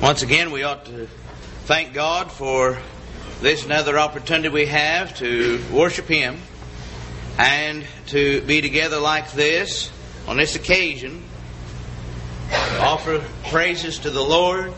Once again, we ought to thank God for this another opportunity we have to worship Him and to be together like this on this occasion, to offer praises to the Lord.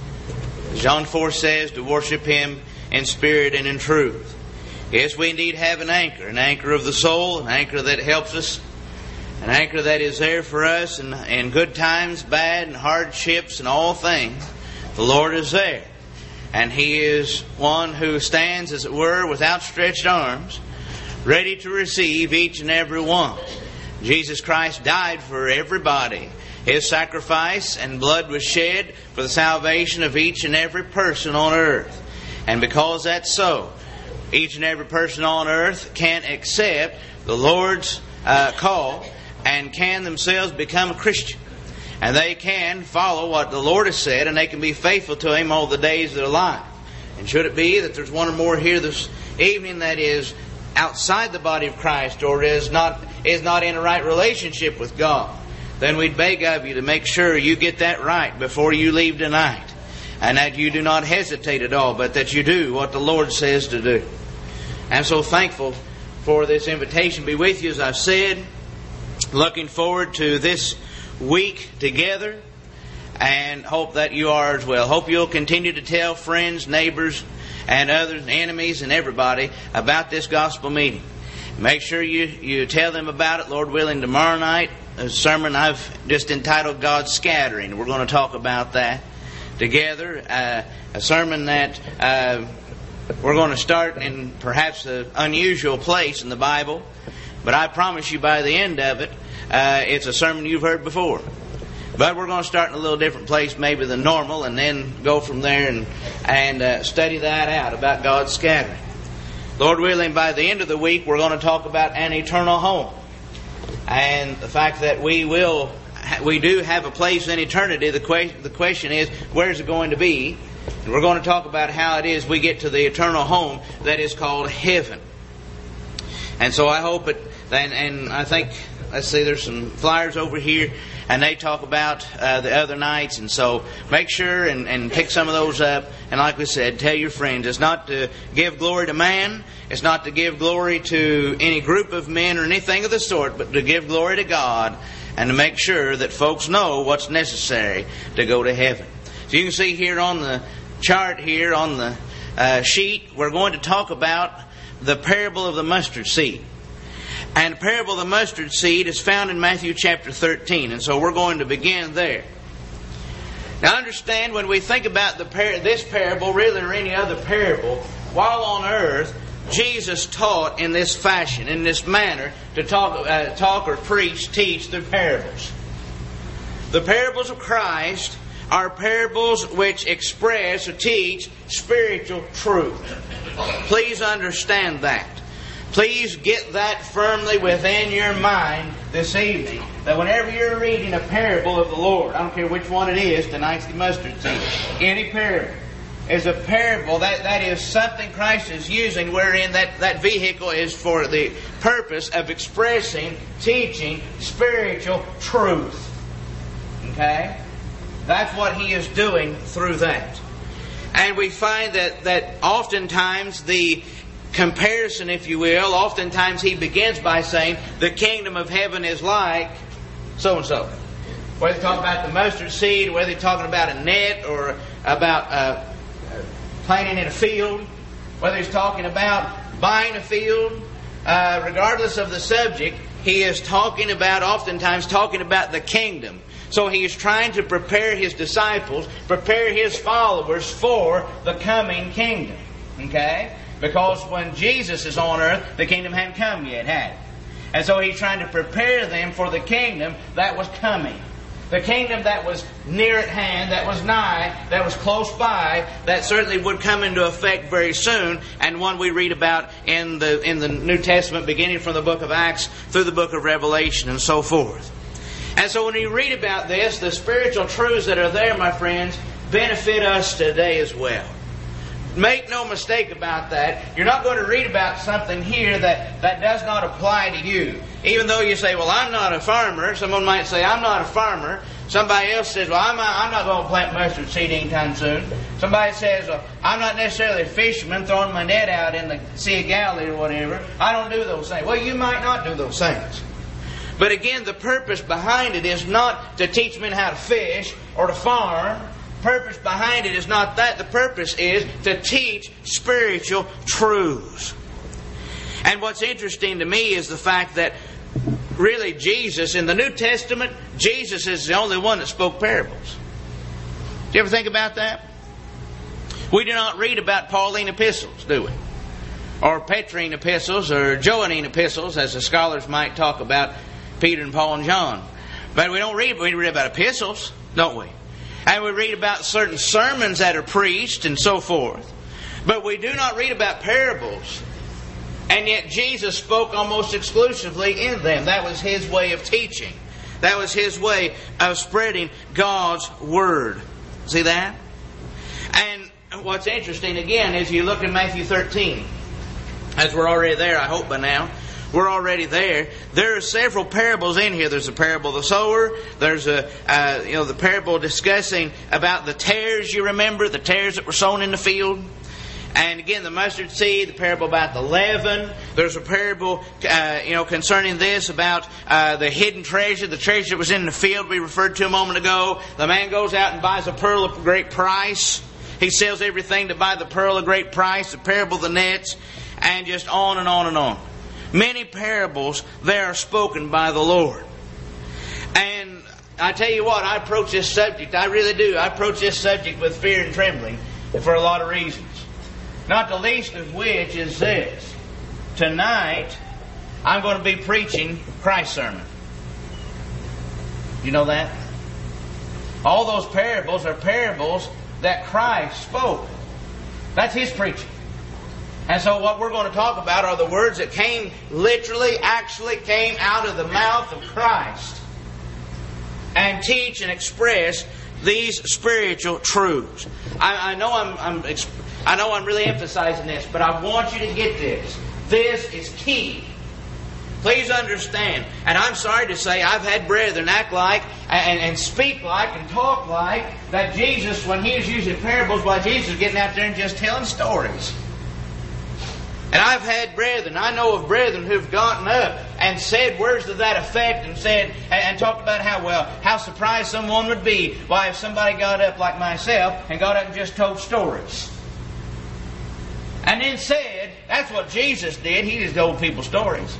As John 4 says, to worship Him in spirit and in truth. Yes, we indeed have an anchor of the soul, an anchor that helps us, an anchor that is there for us in good times, bad, and hardships, and all things. The Lord is there. And He is one who stands, as it were, with outstretched arms, ready to receive each and every one. Jesus Christ died for everybody. His sacrifice and blood was shed for the salvation of each and every person on earth. And because that's so, each and every person on earth can accept the Lord's call and can themselves become a Christian. And they can follow what the Lord has said, and they can be faithful to Him all the days of their life. And should it be that there's one or more here this evening that is outside the body of Christ or is not in a right relationship with God, then we'd beg of you to make sure you get that right before you leave tonight. And that you do not hesitate at all, but that you do what the Lord says to do. I'm so thankful for this invitation to be with you, as I've said. Looking forward to this week together, and hope that you are as well. Hope you'll continue to tell friends, neighbors, and others, enemies, and everybody about this gospel meeting. Make sure you tell them about it, Lord willing, tomorrow night. A sermon I've just entitled God's Scattering. We're going to talk about that together. A sermon that we're going to start in perhaps an unusual place in the Bible, but I promise you by the end of it, it's a sermon you've heard before. But we're going to start in a little different place maybe than normal, and then go from there and study that out about God's scattering. Lord willing, by the end of the week, we're going to talk about an eternal home. And the fact that we do have a place in eternity. The question is, where's it going to be? And we're going to talk about how it is we get to the eternal home that is called heaven. And so I hope it, and I think, let's see, there's some flyers over here, and they talk about the other nights. And so make sure and pick some of those up. And like we said, tell your friends. It's not to give glory to man. It's not to give glory to any group of men or anything of the sort, but to give glory to God and to make sure that folks know what's necessary to go to heaven. So you can see here on the chart here on the sheet, we're going to talk about the parable of the mustard seed. And the parable of the mustard seed is found in Matthew chapter 13. And so we're going to begin there. Now understand, when we think about this parable, really, or any other parable, while on earth, Jesus taught in this fashion, in this manner, to talk or preach, teach the parables. The parables of Christ are parables which express or teach spiritual truth. Please understand that. Please get that firmly within your mind this evening, that whenever you're reading a parable of the Lord, I don't care which one it is, tonight's the mustard seed, any parable is a parable that is something Christ is using, wherein that vehicle is for the purpose of expressing, teaching spiritual truth. Okay? That's what He is doing through that. And we find that oftentimes the comparison, if you will, oftentimes He begins by saying, the kingdom of heaven is like so-and-so. Whether He's talking about the mustard seed, whether He's talking about a net, or about planting in a field, whether He's talking about buying a field, regardless of the subject, He is oftentimes talking about the kingdom. So He is trying to prepare His disciples, prepare His followers for the coming kingdom. Okay? Because when Jesus is on earth, the kingdom hadn't come yet, had it? And so He's trying to prepare them for the kingdom that was coming. The kingdom that was near at hand, that was nigh, that was close by, that certainly would come into effect very soon, and one we read about in the New Testament, beginning from the book of Acts through the book of Revelation and so forth. And so when you read about this, the spiritual truths that are there, my friends, benefit us today as well. Make no mistake about that. You're not going to read about something here that does not apply to you. Even though you say, well, I'm not a farmer. Someone might say, I'm not a farmer. Somebody else says, well, I'm not going to plant mustard seed anytime soon. Somebody says, well, I'm not necessarily a fisherman throwing my net out in the Sea of Galilee or whatever. I don't do those things. Well, you might not do those things. But again, the purpose behind it is not to teach men how to fish or to farm. The purpose behind it is not that. The purpose is to teach spiritual truths. And what's interesting to me is the fact that really Jesus, in the New Testament, Jesus is the only one that spoke parables. Do you ever think about that? We do not read about Pauline epistles, do we? Or Petrine epistles, or Johannine epistles, as the scholars might talk about Peter and Paul and John. But we read about epistles, don't we? And we read about certain sermons that are preached and so forth. But we do not read about parables. And yet Jesus spoke almost exclusively in them. That was His way of teaching. That was His way of spreading God's Word. See that? And what's interesting again is you look at Matthew 13. As we're already there, I hope by now. We're already there. There are several parables in here. There's a parable of the sower. There's the parable discussing about the tares, you remember, the tares that were sown in the field. And again, the mustard seed, the parable about the leaven. There's a parable, concerning this about the hidden treasure, the treasure that was in the field we referred to a moment ago. The man goes out and buys a pearl of great price. He sells everything to buy the pearl of great price. The parable of the nets, and just on and on and on. Many parables there are spoken by the Lord. And I tell you what, I approach this subject, I really do. I approach this subject with fear and trembling for a lot of reasons. Not the least of which is this. Tonight, I'm going to be preaching Christ's sermon. You know that? All those parables are parables that Christ spoke. That's His preaching. And so what we're going to talk about are the words that came, actually came out of the mouth of Christ. And teach and express these spiritual truths. I know I'm really emphasizing this, but I want you to get this. This is key. Please understand. And I'm sorry to say, I've had brethren act like and speak like and talk like that Jesus, when He was using parables, while Jesus was getting out there and just telling stories. And I've had brethren, I know of brethren who've gotten up and said words to that effect and said, and talked about how surprised someone would be, why if somebody got up like myself and got up and just told stories. And then said, that's what Jesus did, He just told people stories.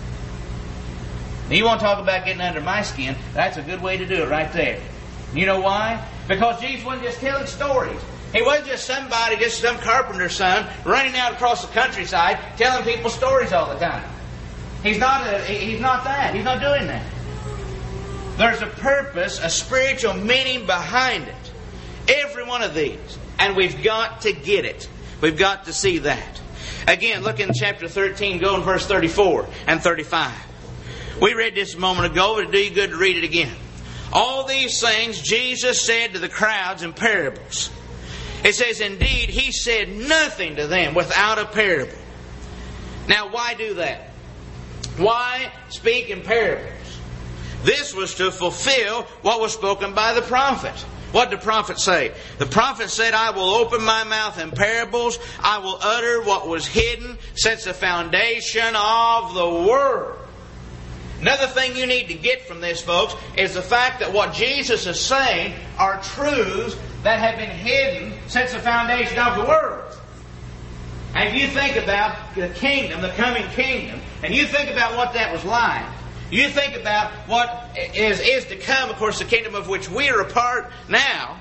You want to talk about getting under my skin, that's a good way to do it right there. You know why? Because Jesus wasn't just telling stories. He wasn't just somebody, just some carpenter's son, running out across the countryside, telling people stories all the time. He's not that. He's not doing that. There's a purpose, a spiritual meaning behind it. Every one of these. And we've got to get it. We've got to see that. Again, look in chapter 13, go in verse 34 and 35. We read this a moment ago, but it'd do you good to read it again. All these things Jesus said to the crowds in parables. It says, indeed, He said nothing to them without a parable. Now, why do that? Why speak in parables? This was to fulfill what was spoken by the prophet. What did the prophet say? The prophet said, I will open my mouth in parables. I will utter what was hidden since the foundation of the world. Another thing you need to get from this, folks, is the fact that what Jesus is saying are truths that have been hidden since the foundation of the world. And if you think about the kingdom, the coming kingdom, and you think about what that was like, you think about what is to come, of course, the kingdom of which we are a part now,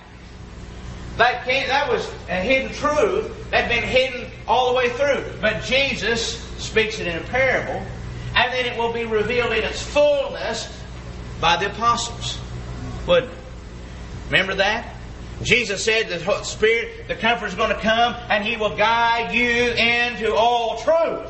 that was a hidden truth that had been hidden all the way through. But Jesus speaks it in a parable, and then it will be revealed in its fullness by the apostles. Wouldn't it? Remember that? Jesus said the Spirit, the Comforter, is going to come and He will guide you into all truth.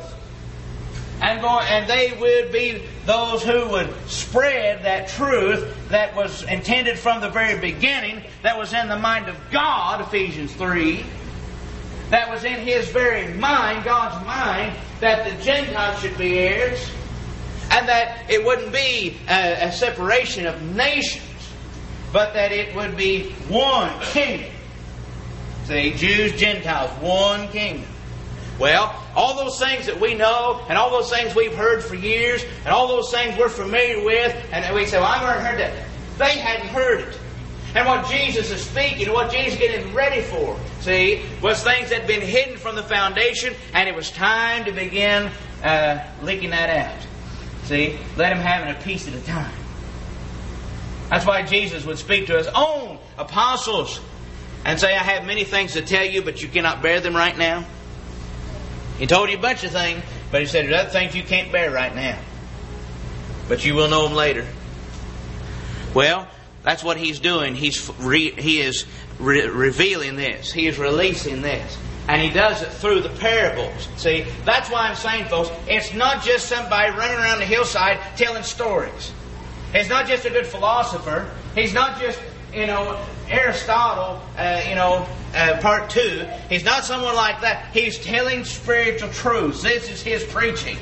And they would be those who would spread that truth that was intended from the very beginning, that was in the mind of God, Ephesians 3, that was in His very mind, God's mind, that the Gentiles should be heirs, and that it wouldn't be a separation of nations, but that it would be one kingdom. See, Jews, Gentiles, one kingdom. Well, all those things that we know, and all those things we've heard for years, and all those things we're familiar with, and we say, well, I've already heard that. They hadn't heard it. And what Jesus is speaking, what Jesus is getting ready for, see, was things that had been hidden from the foundation, and it was time to begin leaking that out. See, let Him have it a piece at a time. That's why Jesus would speak to His own apostles and say, I have many things to tell you, but you cannot bear them right now. He told you a bunch of things, but He said, there's other things you can't bear right now. But you will know them later. Well, that's what He's doing. He is revealing this. He is releasing this. And He does it through the parables. See, that's why I'm saying, folks, it's not just somebody running around the hillside telling stories. He's not just a good philosopher. He's not just, Aristotle, part 2. He's not someone like that. He's telling spiritual truths. This is His preaching.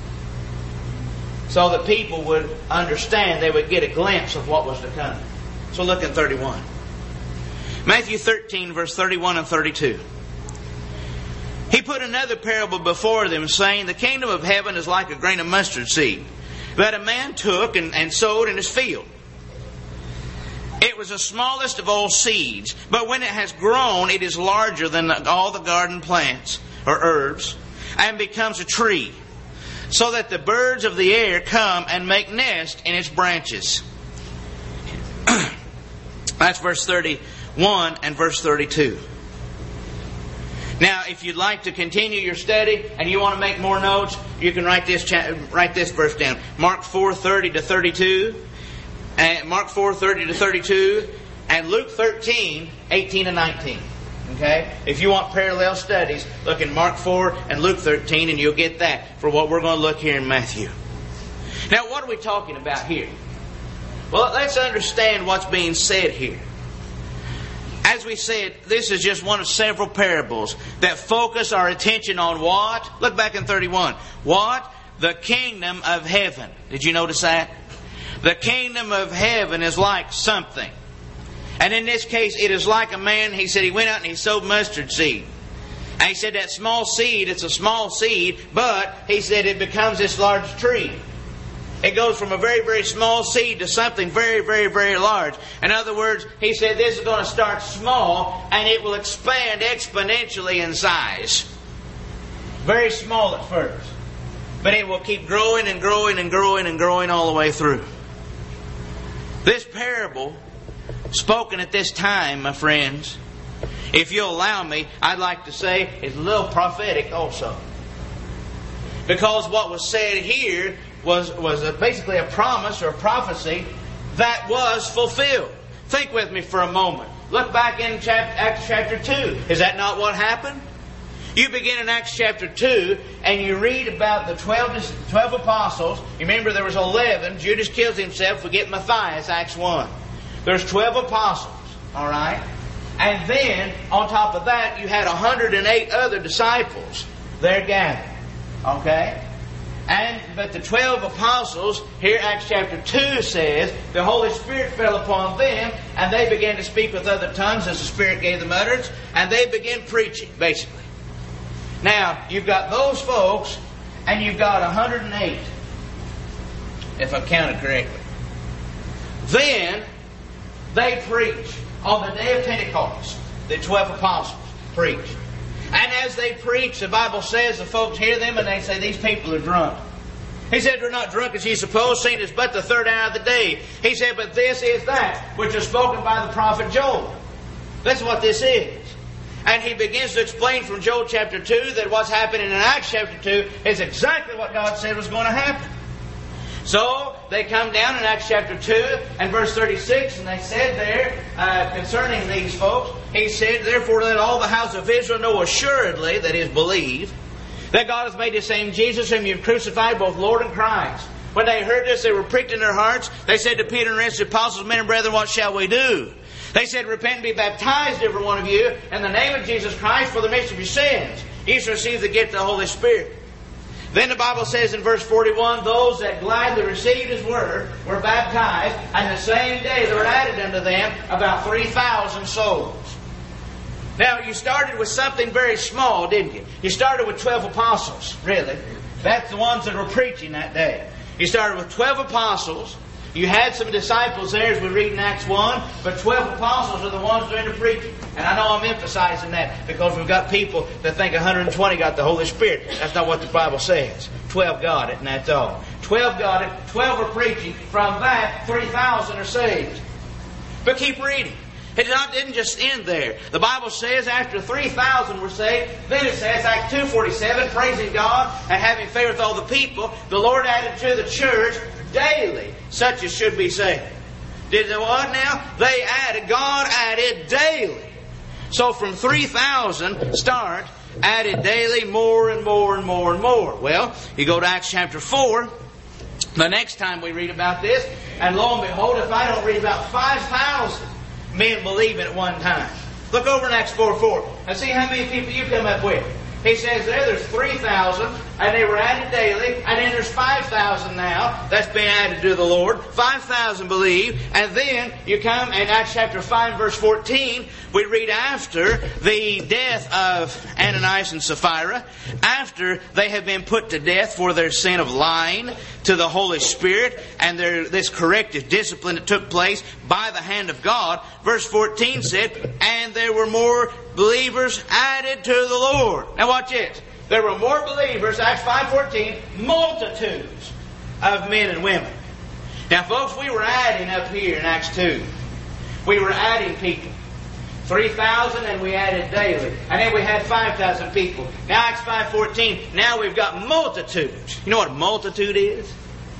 So that people would understand, they would get a glimpse of what was to come. So look at 31. Matthew 13, verse 31 and 32. He put another parable before them, saying, the kingdom of heaven is like a grain of mustard seed, that a man took and sowed in his field. It was the smallest of all seeds, but when it has grown, it is larger than all the garden plants or herbs, and becomes a tree, so that the birds of the air come and make nest in its branches. That's verse 31 and verse 32. Now, if you'd like to continue your study and you want to make more notes, you can write this verse down. Mark 4:30 to 32, and Mark 4:30 to 32, and Luke 13:18 and 19. Okay? If you want parallel studies, look in Mark 4 and Luke 13, and you'll get that for what we're going to look here in Matthew. Now, what are we talking about here? Well, let's understand what's being said here. As we said, this is just one of several parables that focus our attention on what? Look back in 31. What? The kingdom of heaven. Did you notice that? The kingdom of heaven is like something. And in this case, it is like a man, he said he went out and he sowed mustard seed. And he said that small seed, it's a small seed, but he said it becomes this large tree. It goes from a very, very small seed to something very, very, very large. In other words, he said this is going to start small and it will expand exponentially in size. Very small at first. But it will keep growing and growing and growing and growing all the way through. This parable, spoken at this time, my friends, if you'll allow me, I'd like to say is a little prophetic also. Because what was said here was basically a promise or a prophecy that was fulfilled. Think with me for a moment. Look back in Acts chapter 2. Is that not what happened? You begin in Acts chapter 2 and you read about the 12 apostles. You remember there was 11. Judas kills himself. We get Matthias, Acts 1. There's 12 apostles. Alright? And then, on top of that, you had 108 other disciples there gathered. Okay? But the 12 apostles, here Acts chapter 2 says, the Holy Spirit fell upon them, and they began to speak with other tongues as the Spirit gave them utterance, and they began preaching, basically. Now, you've got those folks, and you've got 108, if I've counted correctly. Then, they preach on the day of Pentecost. The 12 apostles preach. And as they preach, the Bible says the folks hear them and they say, these people are drunk. He said, they're not drunk as ye suppose, seeing it's but the third hour of the day. He said, but this is that which is spoken by the prophet Joel. That's what this is. And he begins to explain from Joel chapter 2 that what's happening in Acts chapter 2 is exactly what God said was going to happen. So, they come down in Acts chapter 2 and verse 36, and they said there, concerning these folks, he said, therefore let all the house of Israel know assuredly, that is, believe, that God hath made the same Jesus whom you have crucified, both Lord and Christ. When they heard this, they were pricked in their hearts. They said to Peter and the rest of the apostles, men and brethren, what shall we do? They said, repent and be baptized, every one of you, in the name of Jesus Christ, for the remission of your sins. You shall receive the gift of the Holy Spirit. Then the Bible says in verse 41, those that gladly received His word were baptized, and the same day there were added unto them about 3,000 souls. Now, you started with something very small, didn't you? You started with 12 apostles, really. That's the ones that were preaching that day. You started with 12 apostles. You had some disciples there, as we read in Acts 1, but 12 apostles are the ones doing the preaching. And I know I'm emphasizing that because we've got people that think 120 got the Holy Spirit. That's not what the Bible says. 12 got it, and that's all. 12 got it, 12 are preaching. From that, 3,000 are saved. But keep reading. It didn't just end there. The Bible says after 3,000 were saved, then it says, Acts 2:47, praising God and having favor with all the people, the Lord added to the church daily such as should be saved. Did they what now? They added, God added daily. So from 3,000 start, added daily more and more and more and more. Well, you go to Acts chapter 4, the next time we read about this, and lo and behold, if I don't read about 5,000 men believing at one time. Look over in Acts 4:4 and see how many people you come up with. He says there's 3,000, and they were added daily, and then there's 5,000 now. That's been added to the Lord. 5,000 believe, and then you come in Acts chapter 5, verse 14, we read after the death of Ananias and Sapphira, after they have been put to death for their sin of lying to the Holy Spirit, and this corrective discipline that took place by the hand of God, verse 14 said, and there were more believers added to the Lord. Now watch this. There were more believers, Acts 5:14, multitudes of men and women. Now folks, we were adding up here in Acts 2. We were adding people. 3,000 and we added daily. And then we had 5,000 people. Now Acts 5:14, now we've got multitudes. You know what a multitude is?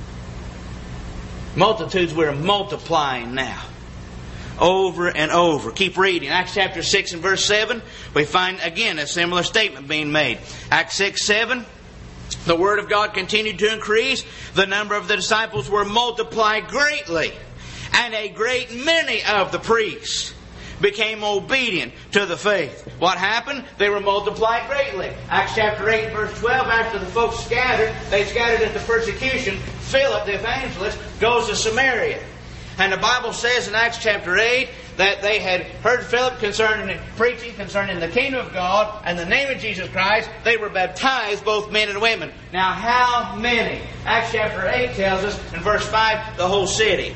Multitudes, we're multiplying now. Over and over. Keep reading. Acts chapter 6 and verse 7, we find again a similar statement being made. Acts 6:7, the Word of God continued to increase. The number of the disciples were multiplied greatly. And a great many of the priests became obedient to the faith. What happened? They were multiplied greatly. Acts chapter 8 verse 12, after the folks scattered, they scattered at the persecution. Philip, the evangelist, goes to Samaria. And the Bible says in Acts chapter 8 that they had heard Philip preaching concerning the kingdom of God and the name of Jesus Christ. They were baptized, both men and women. Now how many? Acts chapter 8 tells us in verse 5, the whole city.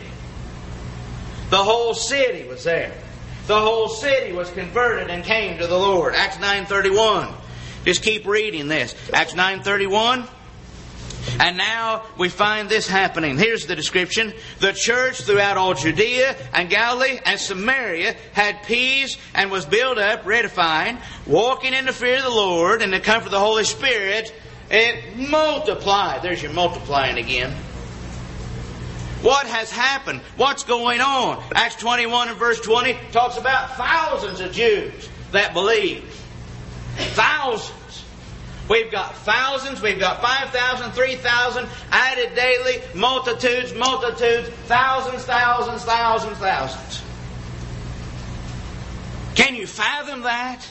The whole city was there. The whole city was converted and came to the Lord. Acts 9:31. Just keep reading this. Acts 9:31. And now we find this happening. Here's the description. The church throughout all Judea and Galilee and Samaria had peace and was built up, edifying, walking in the fear of the Lord and the comfort of the Holy Spirit. It multiplied. There's your multiplying again. What has happened? What's going on? Acts 21 and verse 20 talks about thousands of Jews that believe. Thousands. We've got thousands, we've got 5,000, 3,000, added daily, multitudes, thousands. Can you fathom that?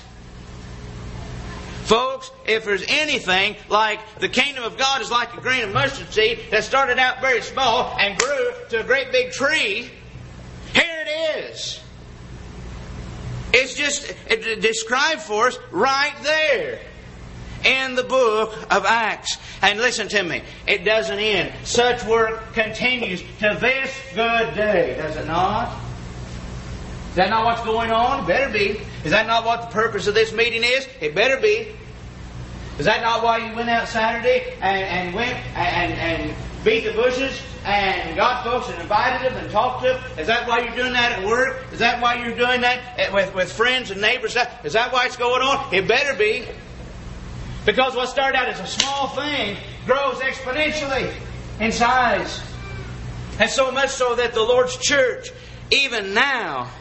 Folks, if there's anything like the kingdom of God is like a grain of mustard seed that started out very small and grew to a great big tree, here it is. It's just described for us right there in the book of Acts. And listen to me, it doesn't end. Such work continues to this good day, does it not? Is that not what's going on? It better be. Is that not what the purpose of this meeting is? It better be. Is that not why you went out Saturday and went and beat the bushes and got folks and invited them and talked to them? Is that why you're doing that at work? Is that why you're doing that with friends and neighbors? Is that why it's going on? It better be. Because what started out as a small thing grows exponentially in size. And so much so that the Lord's church, even now,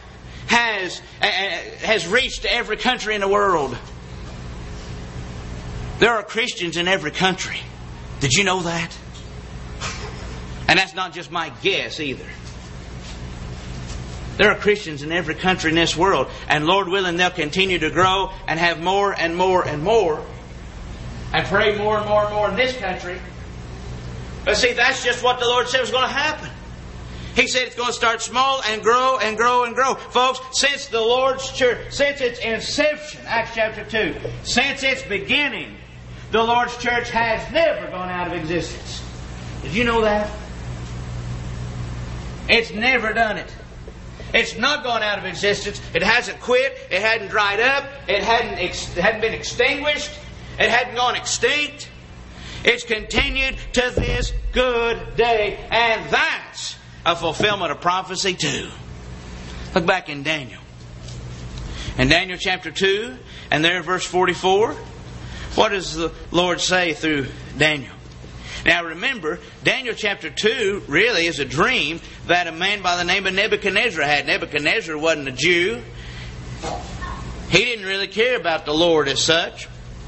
has reached every country in the world. There are Christians in every country. Did you know that? And that's not just my guess either. There are Christians in every country in this world. And Lord willing, they'll continue to grow and have more and more and more. and pray more and more and more in this country. But see, that's just what the Lord said was going to happen. He said it's going to start small and grow and grow and grow. Folks, since the Lord's church, since its inception, Acts chapter 2, since its beginning, the Lord's church has never gone out of existence. Did you know that? It's never done it. It's not gone out of existence. It hasn't quit. It hadn't dried up. It hadn't been extinguished. It hadn't gone extinct. It's continued to this good day. And that's a fulfillment of prophecy too. Look back in Daniel. In Daniel chapter 2, and there in verse 44, what does the Lord say through Daniel? Now remember, Daniel chapter 2 really is a dream that a man by the name of Nebuchadnezzar had. Nebuchadnezzar wasn't a Jew. He didn't really care about the Lord as such.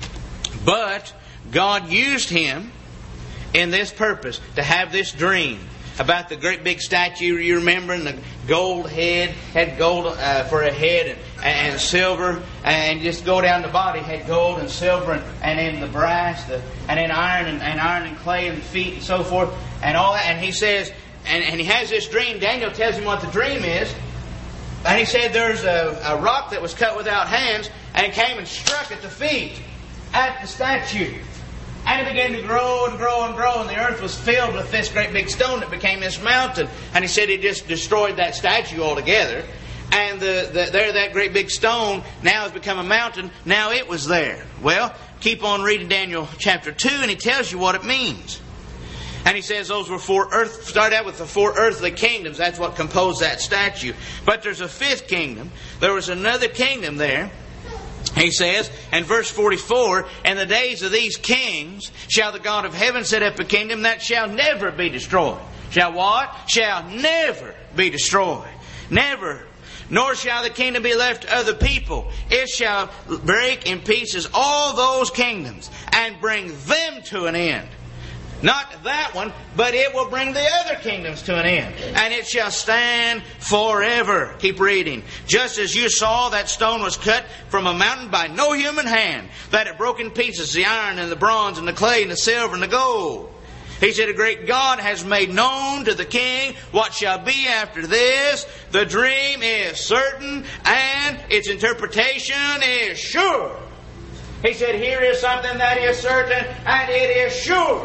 But God used him in this purpose, to have this dream about the great big statue, you remember, and the gold head, had gold for a head and silver, and just go down the body, had gold and silver, and in the brass, and in iron and clay and feet and so forth, and all that. And he says, and he has this dream. Daniel tells him what the dream is, and he said there's a rock that was cut without hands, and it came and struck at the feet, at the statue. And it began to grow and grow and grow, and the earth was filled with this great big stone that became this mountain. And he said he just destroyed that statue altogether. And that great big stone now has become a mountain. Now it was there. Well, keep on reading Daniel chapter 2, and he tells you what it means. And he says those were start out with the 4 earthly kingdoms. That's what composed that statue. But there's a 5th kingdom. There was another kingdom there. He says, in verse 44, in the days of these kings shall the God of heaven set up a kingdom that shall never be destroyed. Shall what? Shall never be destroyed. Never. Nor shall the kingdom be left to other people. It shall break in pieces all those kingdoms and bring them to an end. Not that one, but it will bring the other kingdoms to an end. And it shall stand forever. Keep reading. Just as you saw that stone was cut from a mountain by no human hand, that it broke in pieces the iron and the bronze and the clay and the silver and the gold. He said, a great God has made known to the king what shall be after this. The dream is certain and its interpretation is sure. He said, here is something that is certain and it is sure.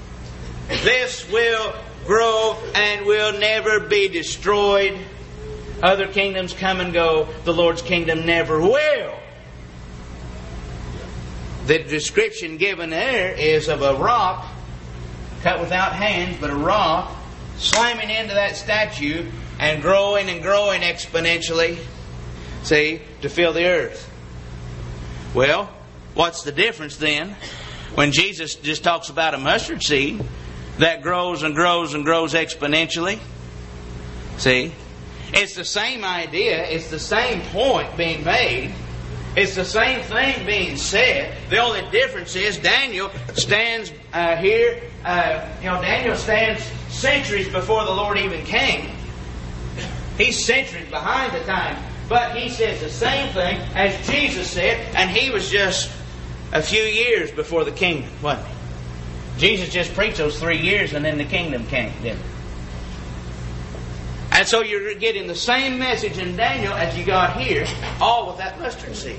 This will grow and will never be destroyed. Other kingdoms come and go. The Lord's kingdom never will. The description given there is of a rock cut without hands, but a rock slamming into that statue and growing exponentially, see, to fill the earth. Well, what's the difference then when Jesus just talks about a mustard seed that grows and grows and grows exponentially? See? It's the same idea. It's the same point being made. It's the same thing being said. The only difference is Daniel stands here. Daniel stands centuries before the Lord even came. He's centuries behind the time. But he says the same thing as Jesus said, and he was just a few years before the kingdom, wasn't he? Jesus just preached those 3 years and then the kingdom came, didn't it? And so you're getting the same message in Daniel as you got here, all with that mustard seed.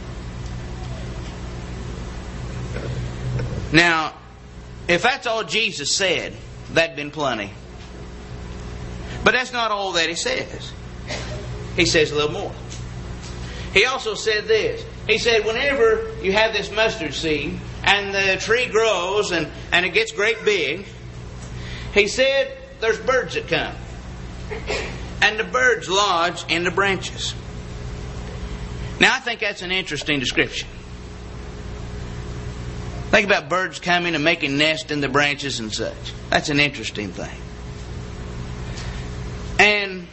Now, if that's all Jesus said, that'd been plenty. But that's not all that he says. He says a little more. He also said this. He said, whenever you have this mustard seed and the tree grows and it gets great big, he said, there's birds that come. And the birds lodge in the branches. Now, I think that's an interesting description. Think about birds coming and making nests in the branches and such. That's an interesting thing. And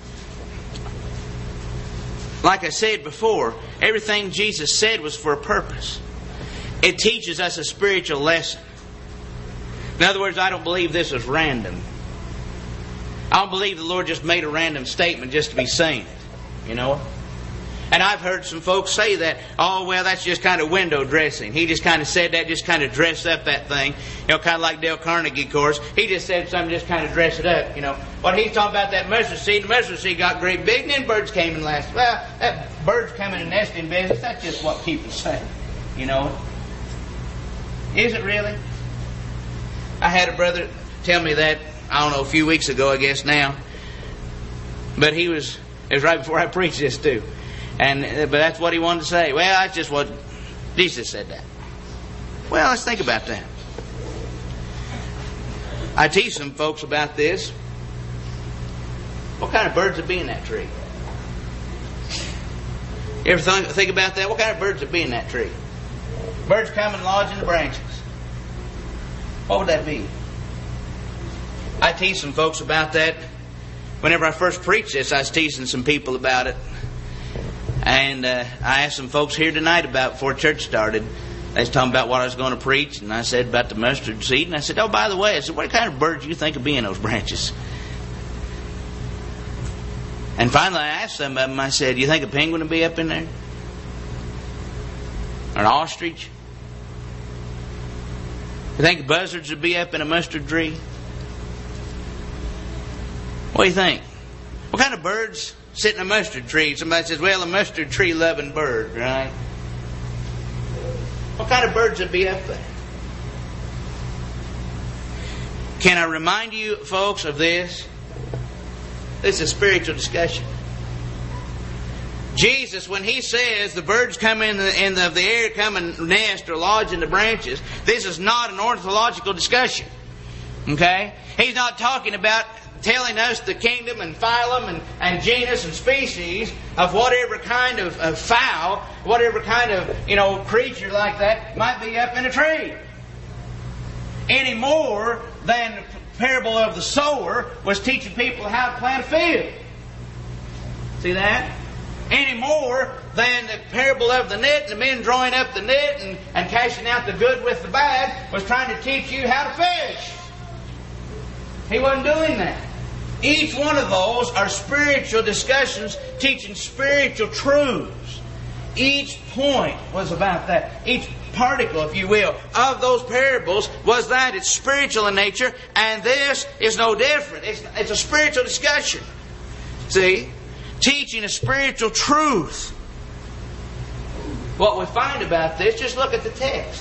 like I said before, everything Jesus said was for a purpose. It teaches us a spiritual lesson. In other words, I don't believe this is random. I don't believe the Lord just made a random statement just to be saying it. You know? And I've heard some folks say that, oh, well, that's just kind of window dressing. He just kind of said that, just kind of dressed up that thing. You know, kind of like Dale Carnegie, of course. He just said something, just kind of dress it up, you know. What he's talking about, that mustard seed, the mustard seed got great big, and then birds came and lasted. Well, that birds coming and nesting business, that's just what people say, you know. Is it really? I had a brother tell me that, I don't know, a few weeks ago, I guess now. But it was right before I preached this too. But that's what he wanted to say. Well, that's just what Jesus said that. Well, let's think about that. I teach some folks about this. What kind of birds would be in that tree? You ever think about that? What kind of birds would be in that tree? Birds come and lodge in the branches. What would that be? I teach some folks about that. Whenever I first preached this, I was teaching some people about it. And I asked some folks here tonight about before church started. They was talking about what I was going to preach, and I said about the mustard seed. And I said, oh, by the way, I said, what kind of birds do you think would be in those branches? And finally I asked some of them, I said, you think a penguin would be up in there? Or an ostrich? You think buzzards would be up in a mustard tree? What do you think? What kind of birds sit in a mustard tree? Somebody says, well, a mustard tree loving bird, right? What kind of birds would be up there? Can I remind you, folks, of this? This is a spiritual discussion. Jesus, when He says the birds come in the air, come and nest or lodge in the branches, this is not an ornithological discussion. Okay? He's not talking about telling us the kingdom and phylum and genus and species of whatever kind of fowl, whatever kind of, creature like that might be up in a tree. Any more than the parable of the sower was teaching people how to plant a field. See that? Any more than the parable of the net and the men drawing up the net and casting out the good with the bad was trying to teach you how to fish. He wasn't doing that. Each one of those are spiritual discussions teaching spiritual truths. Each point was about that. Each particle, if you will, of those parables was that. It's spiritual in nature, and this is no different. It's a spiritual discussion. See? Teaching a spiritual truth. What we find about this, just look at the text.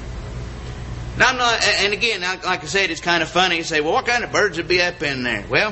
Now, I'm not, and again, like I said, it's kind of funny. You say, well, what kind of birds would be up in there? Well,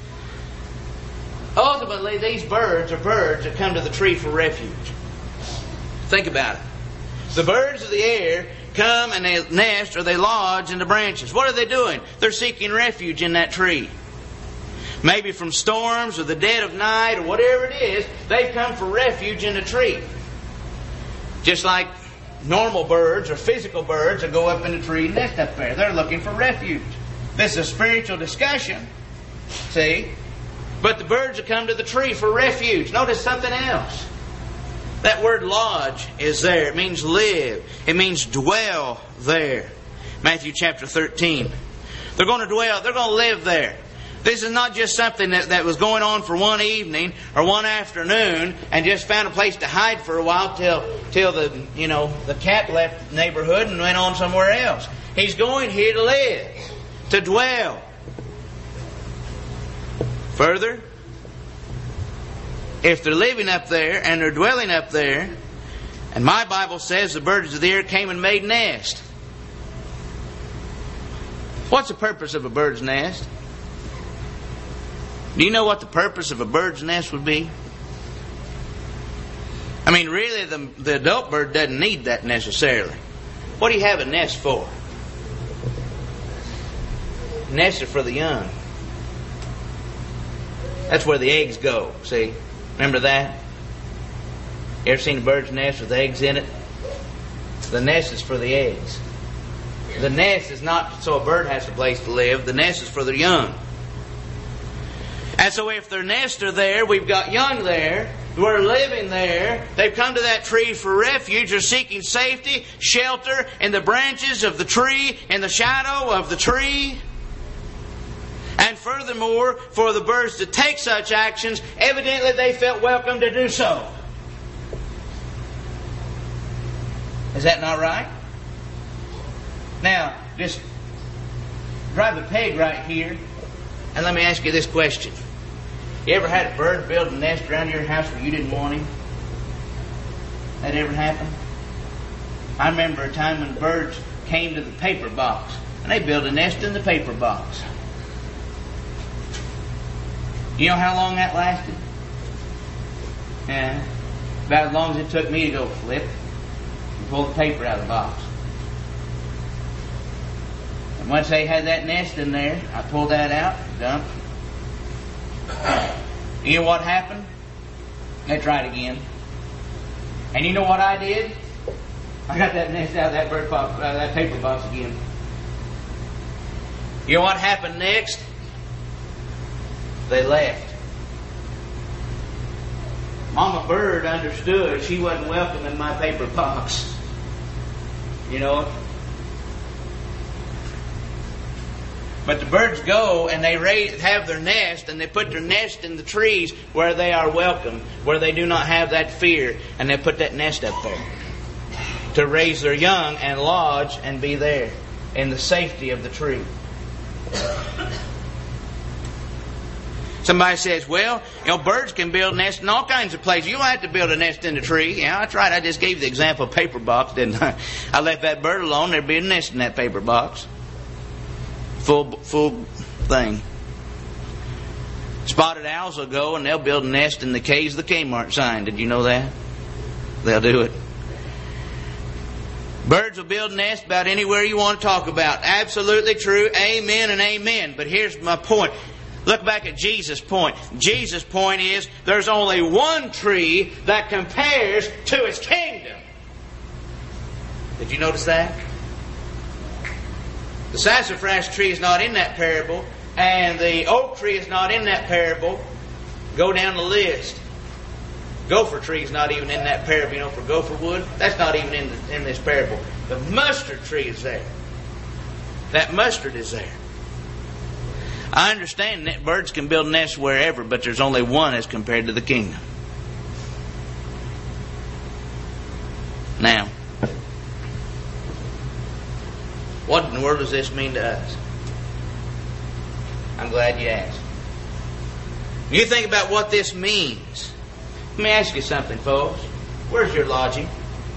ultimately, these birds are birds that come to the tree for refuge. Think about it. The birds of the air come and they nest or they lodge in the branches. What are they doing? They're seeking refuge in that tree. Maybe from storms or the dead of night or whatever it is, they come for refuge in the tree. Just like normal birds or physical birds that go up in the tree and nest up there. They're looking for refuge. This is a spiritual discussion. See? But the birds that come to the tree for refuge. Notice something else. That word lodge is there. It means live. It means dwell there. Matthew chapter 13. They're going to dwell. They're going to live there. This is not just something that was going on for one evening or one afternoon and just found a place to hide for a while till the cat left the neighborhood and went on somewhere else. He's going here to live, to dwell. Further, if they're living up there and they're dwelling up there, and my Bible says the birds of the air came and made nest. What's the purpose of a bird's nest? Do you know what the purpose of a bird's nest would be? I mean, really, the adult bird doesn't need that necessarily. What do you have a nest for? Nests are for the young. That's where the eggs go, see? Remember that? You ever seen a bird's nest with eggs in it? The nest is for the eggs. The nest is not so a bird has a place to live. The nest is for the young. And so if their nests are there, we've got young there, we're living there, they've come to that tree for refuge, they're seeking safety, shelter in the branches of the tree, in the shadow of the tree. And furthermore, for the birds to take such actions, evidently they felt welcome to do so. Is that not right? Now, just drive a peg right here, and let me ask you this question. You ever had a bird build a nest around your house where you didn't want him? That ever happened? I remember a time when birds came to the paper box, and they built a nest in the paper box. You know how long that lasted? Yeah, about as long as it took me to go flip and pull the paper out of the box. And once they had that nest in there, I pulled that out, dumped. You know what happened? They tried again. And you know what I did? I got that nest out of that bird box, out of that paper box again. You know what happened next? They left. Mama Bird understood she wasn't welcome in my paper box. You know? But the birds go and they have their nest, and they put their nest in the trees where they are welcome, where they do not have that fear, and they put that nest up there to raise their young and lodge and be there in the safety of the tree. Somebody says, well, birds can build nests in all kinds of places. You don't have to build a nest in a tree. Yeah, that's right. I just gave the example of paper box, didn't I? I left that bird alone. There'd be a nest in that paper box. Full thing. Spotted owls will go and they'll build a nest in the caves of the Kmart sign. Did you know that? They'll do it. Birds will build nests about anywhere you want to talk about. Absolutely true. Amen and amen. But here's my point. Look back at Jesus' point. Jesus' point is there's only one tree that compares to His kingdom. Did you notice that? The sassafras tree is not in that parable, and the oak tree is not in that parable. Go down the list. Gopher tree is not even in that parable. For gopher wood, that's not even in this parable. The mustard tree is there. That mustard is there. I understand that birds can build nests wherever, but there's only one as compared to the kingdom. Now, what in the world does this mean to us? I'm glad you asked. When you think about what this means, let me ask you something, folks. Where's your lodging?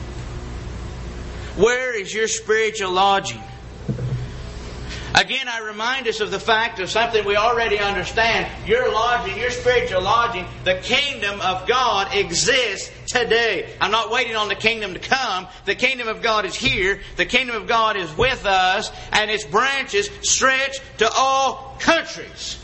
Where is your spiritual lodging? Again, I remind us of the fact of something we already understand. Your lodging, your spiritual lodging, the kingdom of God exists today. I'm not waiting on the kingdom to come. The kingdom of God is here. The kingdom of God is with us, and its branches stretch to all countries.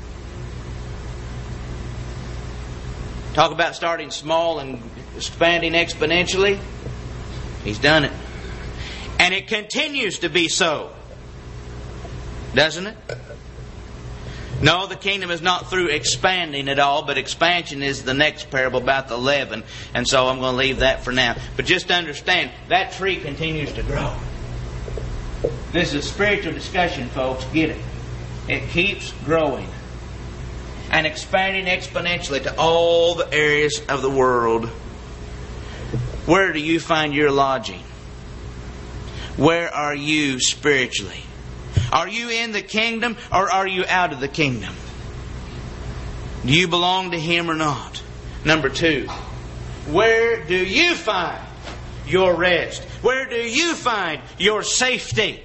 Talk about starting small and expanding exponentially. He's done it. And it continues to be so. Doesn't it? No, the kingdom is not through expanding at all, but expansion is the next parable about the leaven. And so I'm going to leave that for now. But just understand, that tree continues to grow. This is a spiritual discussion, folks. Get it. It keeps growing and expanding exponentially to all the areas of the world. Where do you find your lodging? Where are you spiritually? Are you in the kingdom or are you out of the kingdom? Do you belong to Him or not? Number 2, where do you find your rest? Where do you find your safety?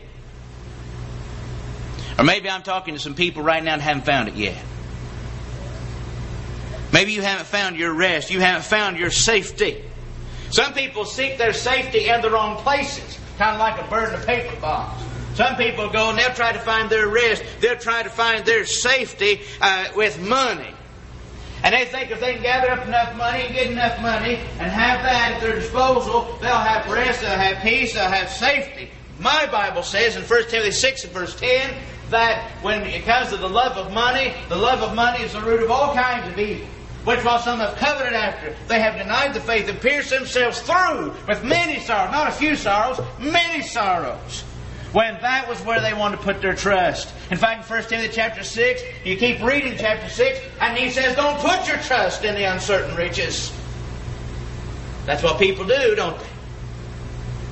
Or maybe I'm talking to some people right now that haven't found it yet. Maybe you haven't found your rest. You haven't found your safety. Some people seek their safety in the wrong places. Kind of like a bird in a paper box. Some people go and they'll try to find their rest. They'll try to find their safety with money. And they think if they can gather up enough money and get enough money and have that at their disposal, they'll have rest, they'll have peace, they'll have safety. My Bible says in 1 Timothy 6 and verse 10 that when it comes to the love of money is the root of all kinds of evil. Which while some have coveted after, they have denied the faith and pierced themselves through with many sorrows. Not a few sorrows, many sorrows. When that was where they wanted to put their trust. In fact, in 1 Timothy chapter 6, you keep reading chapter 6, and he says, don't put your trust in the uncertain riches. That's what people do, don't they?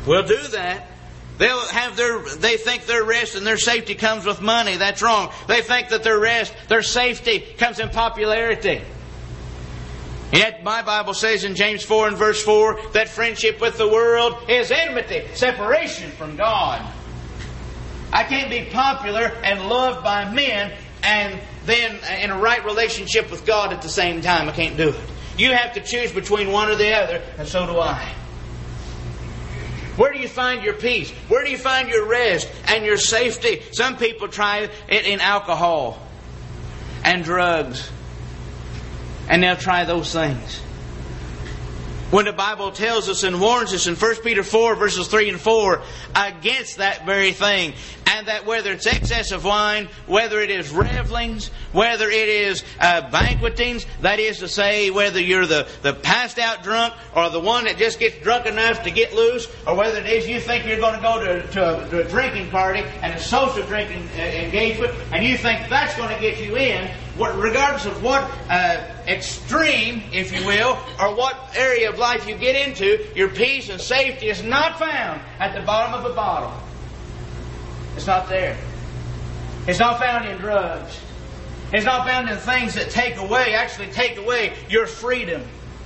will do that. They think their rest and their safety comes with money. That's wrong. They think that their rest, their safety comes in popularity. Yet my Bible says in James 4 and verse 4 that friendship with the world is enmity, separation from God. I can't be popular and loved by men and then in a right relationship with God at the same time. I can't do it. You have to choose between one or the other, and so do I. Where do you find your peace? Where do you find your rest and your safety? Some people try it in alcohol and drugs. And they'll try those things. When the Bible tells us and warns us in 1 Peter 4 verses 3 and 4 against that very thing. And that whether it's excess of wine, whether it is revelings, whether it is banquetings, that is to say, whether you're the passed out drunk or the one that just gets drunk enough to get loose, or whether it is you think you're going to go to a drinking party and a social drinking engagement, and you think that's going to get you in, regardless of what extreme, if you will, or what area of life you get into, your peace and safety is not found at the bottom of a bottle. It's not there. It's not found in drugs. It's not found in things that take away your freedom.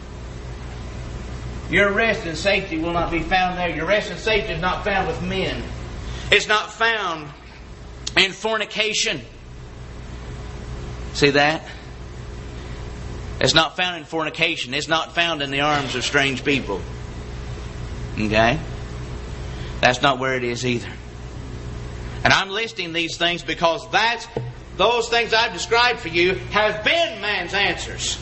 Your rest and safety will not be found there. Your rest and safety is not found with men. It's not found in fornication. See that? It's not found in fornication. It's not found in the arms of strange people. Okay? That's not where it is either. And I'm listing these things because those things I've described for you have been man's answers.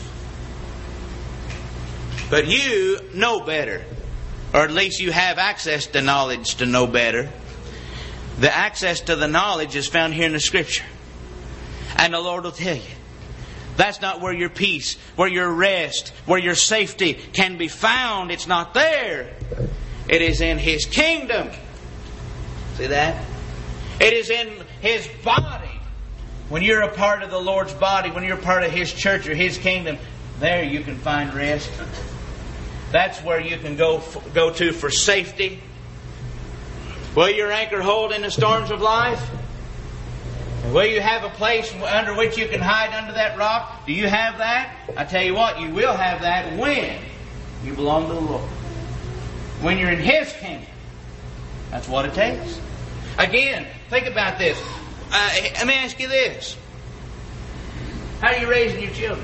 But you know better. Or at least you have access to knowledge to know better. The access to the knowledge is found here in the Scripture. And the Lord will tell you. That's not where your peace, where your rest, where your safety can be found. It's not there. It is in His kingdom. See that? It is in His body. When you're a part of the Lord's body, when you're part of His church or His kingdom, there you can find rest. That's where you can go to for safety. Will your anchor hold in the storms of life? Will you have a place under which you can hide under that rock? Do you have that? I tell you what, you will have that when you belong to the Lord. When you're in His kingdom. That's what it takes. Again, think about this. Let me ask you this. How are you raising your children?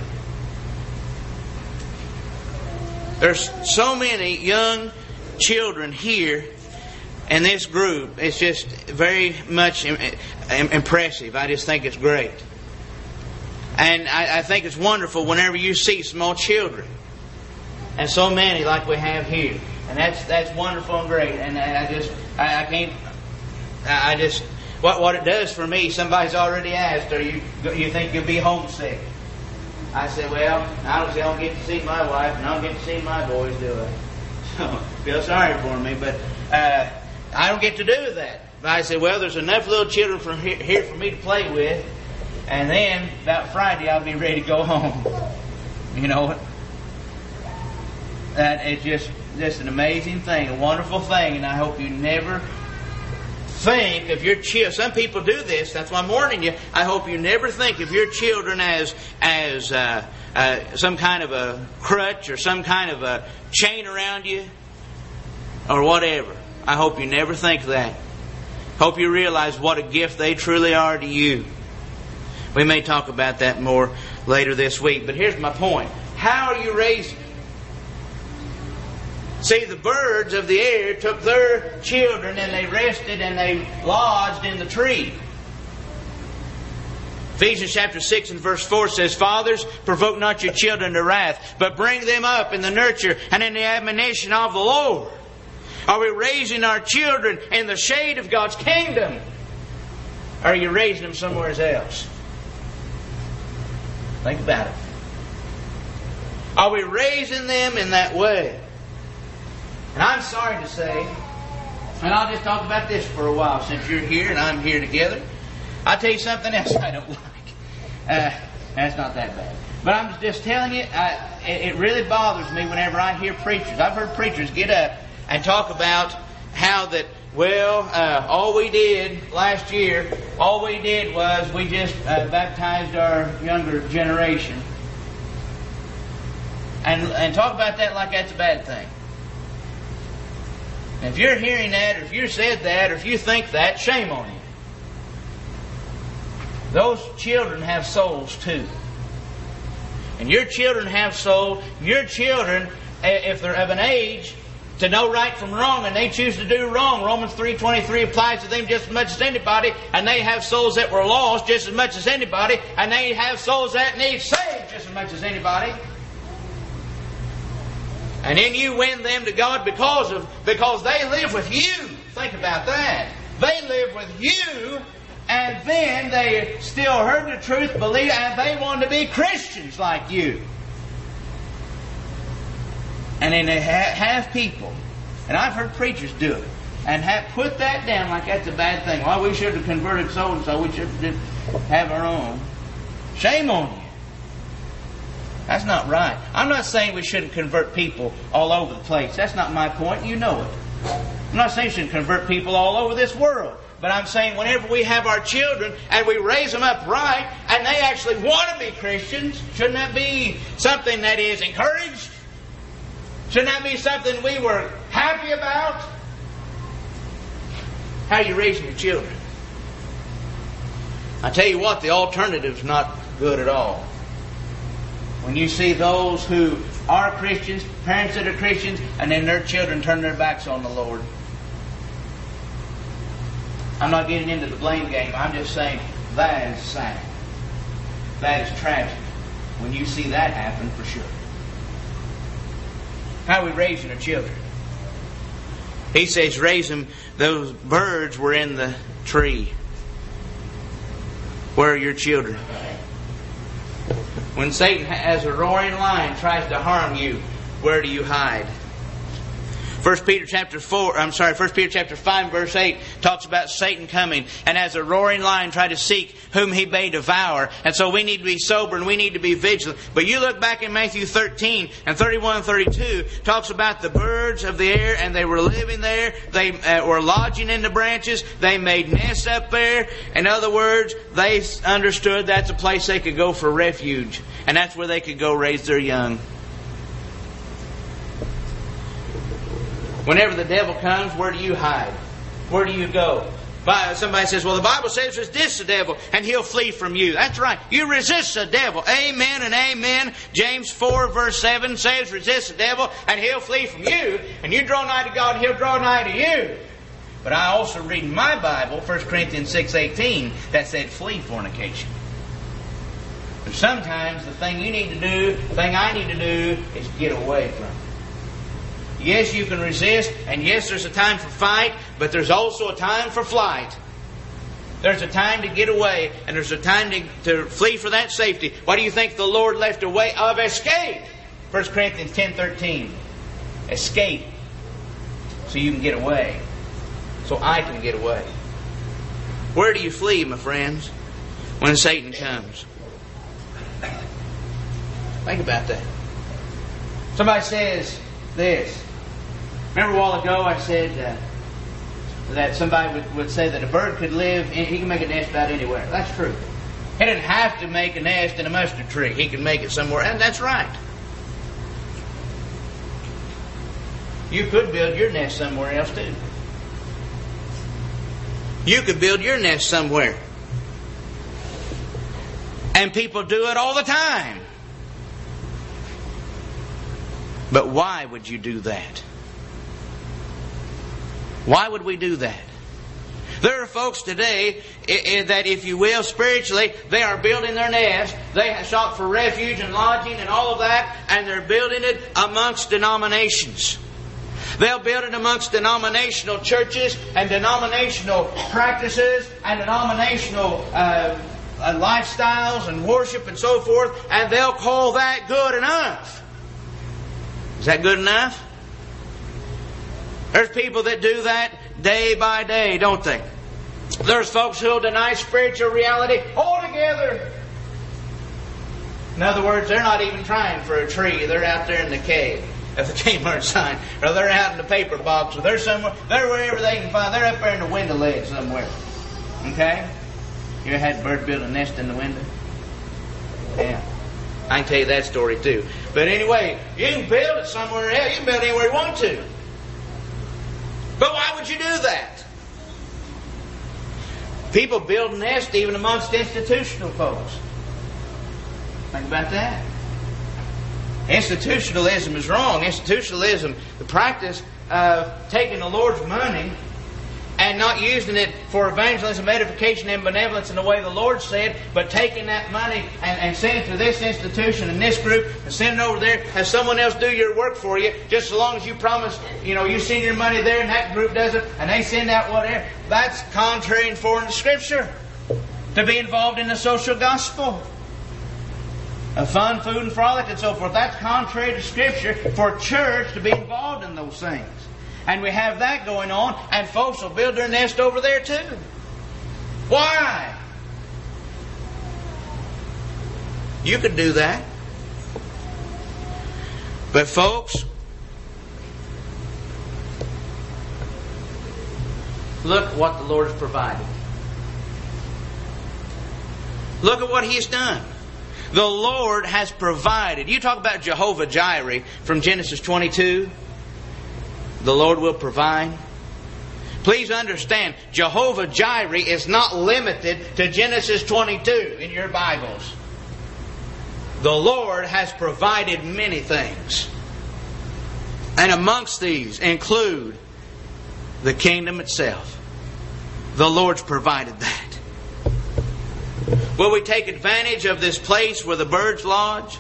There's so many young children here in this group. It's just very much impressive. I just think it's great. And I think it's wonderful whenever you see small children. And so many like we have here. And that's wonderful and great. And what it does for me, somebody's already asked, you think you'll be homesick? I said, well, I don't get to see my wife and I don't get to see my boys, do I? So, feel sorry for me, but I don't get to do that. But I said, well, there's enough little children from here for me to play with, and then about Friday I'll be ready to go home. You know what? That is just an amazing thing, a wonderful thing, and I hope you never think of your children. Some people do this. That's why I'm warning you. I hope you never think of your children as some kind of a crutch or some kind of a chain around you or whatever. I hope you never think that. Hope you realize what a gift they truly are to you. We may talk about that more later this week. But here's my point. How are you raising? See, the birds of the air took their children and they rested and they lodged in the tree. Ephesians chapter 6 and verse 4 says, Fathers, provoke not your children to wrath, but bring them up in the nurture and in the admonition of the Lord. Are we raising our children in the shade of God's kingdom? Or are you raising them somewhere else? Think about it. Are we raising them in that way? And I'm sorry to say, and I'll just talk about this for a while since you're here and I'm here together. I'll tell you something else I don't like. That's not that bad. But I'm just telling you, it really bothers me whenever I hear preachers. I've heard preachers get up and talk about how that, all we did last year, was we just baptized our younger generation. And talk about that like that's a bad thing. And if you're hearing that, or if you said that, or if you think that, shame on you. Those children have souls too. And your children have souls. Your children, if they're of an age to know right from wrong, and they choose to do wrong, Romans 3:23 applies to them just as much as anybody, and they have souls that were lost just as much as anybody, and they have souls that need saved just as much as anybody. And then you win them to God because they live with you. Think about that. They live with you, and then they still heard the truth, believe, and they want to be Christians like you. And then they have people, and I've heard preachers do it, and have put that down like that's a bad thing. Well, we should have converted so-and-so. We should have our own. Shame on you. That's not right. I'm not saying we shouldn't convert people all over the place. That's not my point. You know it. I'm not saying we shouldn't convert people all over this world. But I'm saying whenever we have our children and we raise them up right and they actually want to be Christians, shouldn't that be something that is encouraged? Shouldn't that be something we were happy about? How are you raising your children? I tell you what, the alternative's not good at all. When you see those who are Christians, parents that are Christians, and then their children turn their backs on the Lord. I'm not getting into the blame game. I'm just saying that is sad. That is tragic. When you see that happen, for sure. How are we raising our children? He says, raise them. Those birds were in the tree. Where are your children? When Satan, as a roaring lion, tries to harm you, where do you hide? 1 Peter chapter 5 verse 8 talks about Satan coming and as a roaring lion try to seek whom he may devour. And so we need to be sober and we need to be vigilant. But you look back in Matthew 13 and 31 and 32 talks about the birds of the air, and they were living there. They were lodging in the branches. They made nests up there. In other words, they understood that's a place they could go for refuge. And that's where they could go raise their young. Whenever the devil comes, where do you hide? Where do you go? Somebody says, well, the Bible says resist the devil and he'll flee from you. That's right. You resist the devil. Amen and amen. James 4 verse 7 says resist the devil and he'll flee from you. And you draw nigh to God, he'll draw nigh to you. But I also read in my Bible, 1 Corinthians 6:18, that said flee fornication. But sometimes the thing you need to do, the thing I need to do, is get away from it. Yes, you can resist, and yes, there's a time for fight, but there's also a time for flight. There's a time to get away, and there's a time to flee for that safety. Why do you think the Lord left a way of escape? 1 Corinthians 10:13. Escape. So you can get away. So I can get away. Where do you flee, my friends, when Satan comes? Think about that. Somebody says this. Remember a while ago I said that somebody would say that a bird could live, he can make a nest about anywhere. That's true. He didn't have to make a nest in a mustard tree. He can make it somewhere, and that's right. You could build your nest somewhere else too. You could build your nest somewhere. And people do it all the time. But why would you do that? Why would we do that? There are folks today that, if you will, spiritually, they are building their nest. They have sought for refuge and lodging and all of that, and they're building it amongst denominations. They'll build it amongst denominational churches and denominational practices and denominational lifestyles and worship and so forth, and they'll call that good enough. Is that good enough? There's people that do that day by day, don't they? There's folks who'll deny spiritual reality altogether. In other words, they're not even trying for a tree. They're out there in the cave. at the Kmart sign, or they're out in the paper box, or they're somewhere, they're wherever they can find. They're up there in the window ledge somewhere. Okay? You ever had a bird build a nest in the window? Yeah. I can tell you that story too. But anyway, you can build it somewhere else. You can build it anywhere you want to. But why would you do that? People build nests even amongst institutional folks. Think about that. Institutionalism is wrong. Institutionalism, the practice of taking the Lord's money and not using it for evangelism, edification, and benevolence in the way the Lord said, but taking that money and sending it to this institution and this group and sending it over there, have someone else do your work for you, just so long as you promise, you send your money there and that group does it, and they send out whatever. That's contrary and foreign to Scripture. To be involved in the social gospel of fun, food, and frolic, and so forth. That's contrary to Scripture for church to be involved in those things. And we have that going on, and folks will build their nest over there too. Why? You could do that. But folks, look what the Lord has provided. Look at what He has done. The Lord has provided. You talk about Jehovah Jireh from Genesis 22. The Lord will provide. Please understand, Jehovah Jireh is not limited to Genesis 22 in your Bibles. The Lord has provided many things. And amongst these include the kingdom itself. The Lord's provided that. Will we take advantage of this place where the birds lodge?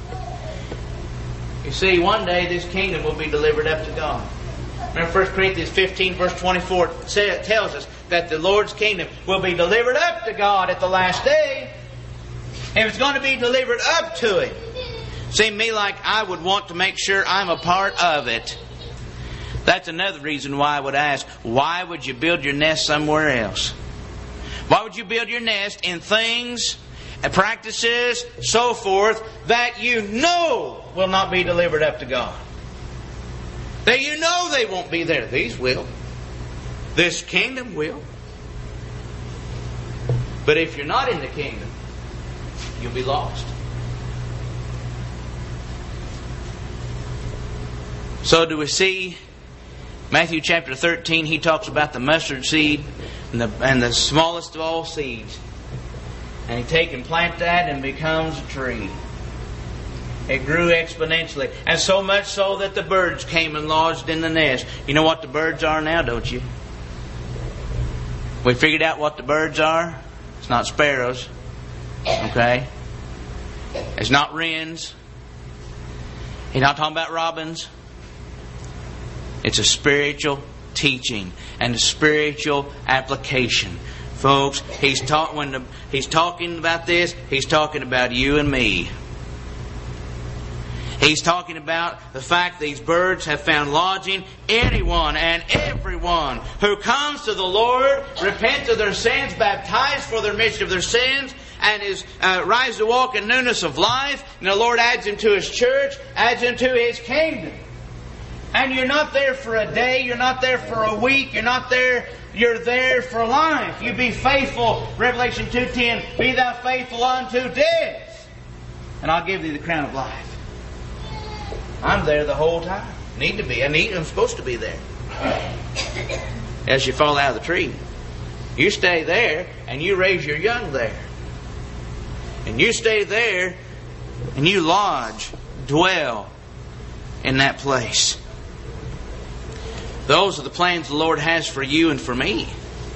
You see, one day this kingdom will be delivered up to God. Remember 1 Corinthians 15 verse 24 tells us that the Lord's kingdom will be delivered up to God at the last day. And it's going to be delivered up to Him. Seems to me like I would want to make sure I'm a part of it. That's another reason why I would ask, why would you build your nest somewhere else? Why would you build your nest in things and practices, so forth, that you know will not be delivered up to God? That you know they won't be there. These will. This kingdom will. But if you're not in the kingdom, you'll be lost. So do we see Matthew chapter 13, he talks about the mustard seed and the smallest of all seeds. And he take and plant that and becomes a tree. It grew exponentially. And so much so that the birds came and lodged in the nest. You know what the birds are now, don't you? We figured out what the birds are. It's not sparrows. Okay? It's not wrens. He's not talking about robins. It's a spiritual teaching and a spiritual application. Folks, he's talking about this, he's talking about you and me. He's talking about the fact these birds have found lodging. Anyone and everyone who comes to the Lord, repents of their sins, baptized for the remission of their sins, and is rise to walk in newness of life, and the Lord adds him to His church, adds him to His kingdom. And you're not there for a day, you're not there for a week, you're there for life. You be faithful, Revelation 2:10, be thou faithful unto death, and I'll give thee the crown of life. I'm there the whole time. Need to be. I'm supposed to be there. As you fall out of the tree, you stay there and you raise your young there. And you stay there and you lodge, dwell in that place. Those are the plans the Lord has for you and for me.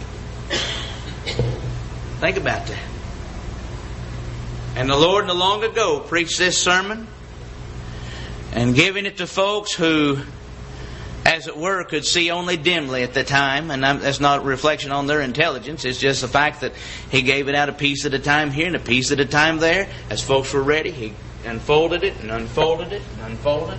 Think about that. And the Lord not long ago preached this sermon and giving it to folks who, as it were, could see only dimly at the time. And that's not a reflection on their intelligence. It's just the fact that He gave it out a piece at a time here and a piece at a time there. As folks were ready, He unfolded it and unfolded it and unfolded it.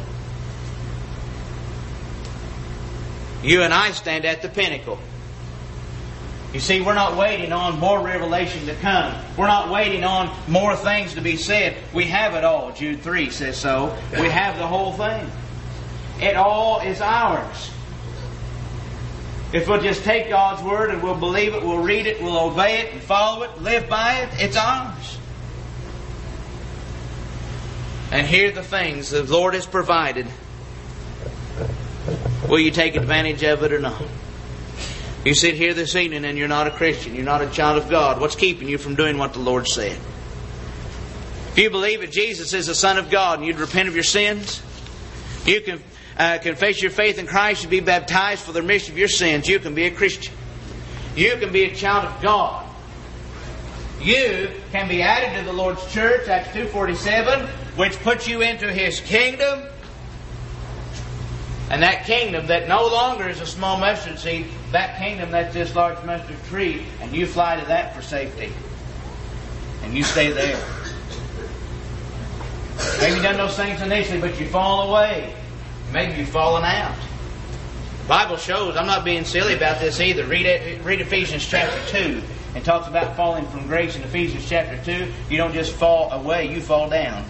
You and I stand at the pinnacle. You see, we're not waiting on more revelation to come. We're not waiting on more things to be said. We have it all. Jude 3 says so. We have the whole thing. It all is ours. If we'll just take God's Word and we'll believe it, we'll read it, we'll obey it and follow it, live by it, it's ours. And here are the things the Lord has provided. Will you take advantage of it or not? You sit here this evening and you're not a Christian. You're not a child of God. What's keeping you from doing what the Lord said? If you believe that Jesus is the Son of God and you'd repent of your sins, you can confess your faith in Christ and be baptized for the remission of your sins, you can be a Christian. You can be a child of God. You can be added to the Lord's church, Acts 2:47, which puts you into His kingdom. And that kingdom that no longer is a small mustard seed, that kingdom that's this large mustard tree, and you fly to that for safety. And you stay there. Maybe you've done those things initially, but you fall away. Maybe you've fallen out. The Bible shows, I'm not being silly about this either. Read Ephesians chapter 2. It talks about falling from grace in Ephesians chapter 2. You don't just fall away, you fall down.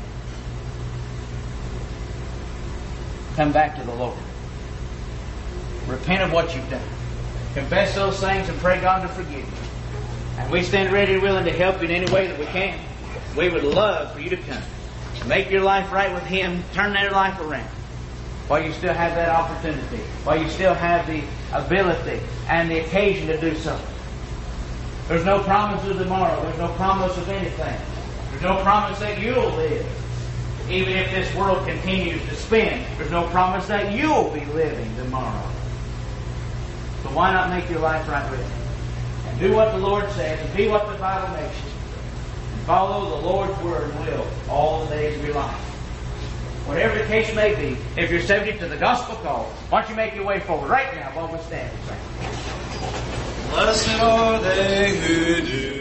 Come back to the Lord. Repent of what you've done. Confess those things and pray God to forgive you. And we stand ready and willing to help you in any way that we can. We would love for you to come. Make your life right with Him. Turn their life around. While you still have that opportunity. While you still have the ability and the occasion to do so. There's no promise of tomorrow. There's no promise of anything. There's no promise that you'll live. Even if this world continues to spin, there's no promise that you'll be living tomorrow. So why not make your life right with Him? And do what the Lord says, and be what the Bible makes you. And follow the Lord's Word and will all the days of your life. Whatever the case may be, if you're subject to the gospel call, why don't you make your way forward right now while we stand and sing. Blessed are they who do